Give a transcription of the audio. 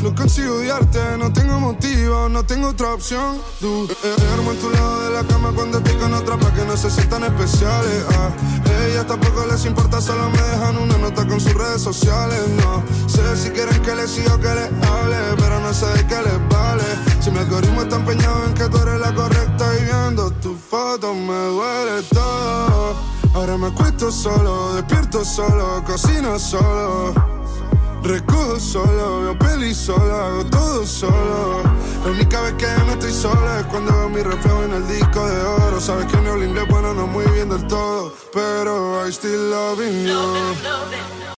No consigo odiarte, no tengo motivo, no tengo otra opción. Duermo en tu lado de la cama cuando estoy con otra pa' que no se sientan especiales. Ellas tampoco les importa, solo me dejan una nota con sus redes sociales. No sé si quieren que les siga o que les hable, pero no sé de qué les vale. Si mi algoritmo está empeñado en que tú eres la correcta y viendo tu foto me duele todo. Ahora me acuesto solo, despierto solo, cocino solo, recojo solo, veo peli solo, hago todo solo. La única vez que no estoy solo es cuando veo mi reflejo en el disco de oro. Sabes que mi inglés bueno no muy bien del todo, pero I still loving you.